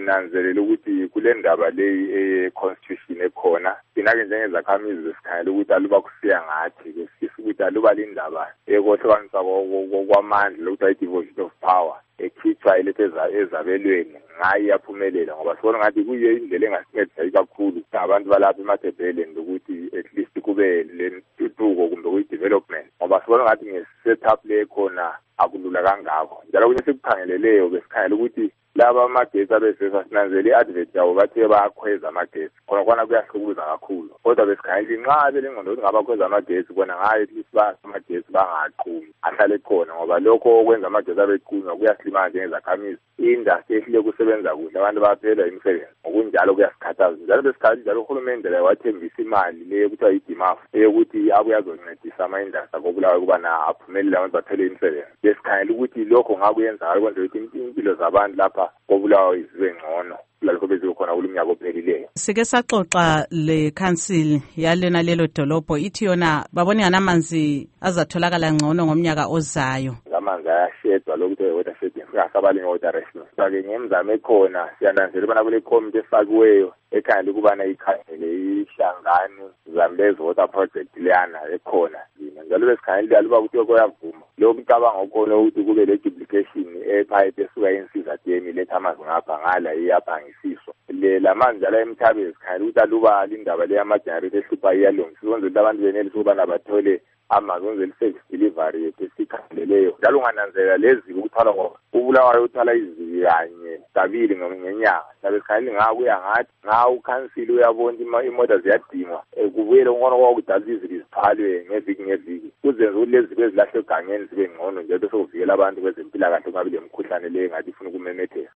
sinanzelela ukuthi kule ndaba le constitution ekhona sinake njengezakhamizi besikhangela ukuthi aluba kusiya ngathi sifisa ukuthi aluba lindaba ekohlukaniswa kwamandla ukuthi ayi-devolution of power ekhitshwa iletha ezabelweni ngayi yaphumelela ngoba sibona ngathi kuyiyo indlela engasincedisa kakhulu abantu balapha eMatabeleland ukuthi at least kube lentuthuko kumbe kuyi-development ngoba sibona ngathi nge-setup le khona akulula kangako njalo kunye sikukhangeleleyo besikhangela ukuthi laba amagesi abesesa sinanzele i-advert yabo bathe bayakhweza amagesi khona kwana kuyahlukuluza kakhulu kodwa besikhangela inxa belengqondo ukuthi ngabakhweza amagesi kona ngayo at least amagesi bangaqhumi ahlale khona ngoba lokho okwenza amagesi abequnywa kuyasilimaza njengezakhamizi i-industry ehlile kusebenza kuhle abantu baphela imisebenzi ngokunjalo kuyasikhathaza njalo besikhathi njalo uhulumende la wathembisa imali le kuthiwa yi-DMAF eyokuthi abuye azoncedisa ama-industry koBulawayo ukubana aphumelele abantu bathole imisebenzi besikhangela ukuthi lokho ngakuyenzakala kwenzela ukuthi impilo zabantu lapha koBulawayo zibe ngcono lalokho beziwe khona kulo mnyaka ophelileyo. Sike saxoxa le council yalena lelo dolobho ithi yona babone nganamanzi azatholakala ngcono ngomnyaka ozayo. Amanzi ayashedwa lokuthi water shedding sikasabali ngewater rationing. Sake ngemzamo ekhona siyananzela ubana kule committee efakiweyo ekhangela ukubana ikhangele ihlangani Zambezi water project leyana ekhona njalo besikhangela aluba ukuthi koyavuma lokhu cabanga okhona ukuthi kube le duplication epipe esuka insiza temi letha amanzi ngapha ngala iyaphangisiswa lamanzi njalo emthabeni sikhangela ukuthi aluba lindaba le yamagenerator ehlupha iyalungiswa ukwenzela ukuthi abantu benelise ukubana bathole amanzi ukwenzela i-service delivery yethu esikhangeleleyo njalo ungananzelela lezi ukuthwala ngoba uBulawayo uthwala iziki kanye kabili ngenyanga sabe sikhangela ngakuya ngathi ukhansili uyabona imoto ziyadingwa kubuyele ngono kwakudala iziki ziphalwe ngeviki kuzenza ukuthi lezi zibe zilahle egangeni zibe ngcono nje bese kuvikela abantu kwezempilakahle kungabi lemikhuhlane le engathi ifuna ukumemetheka.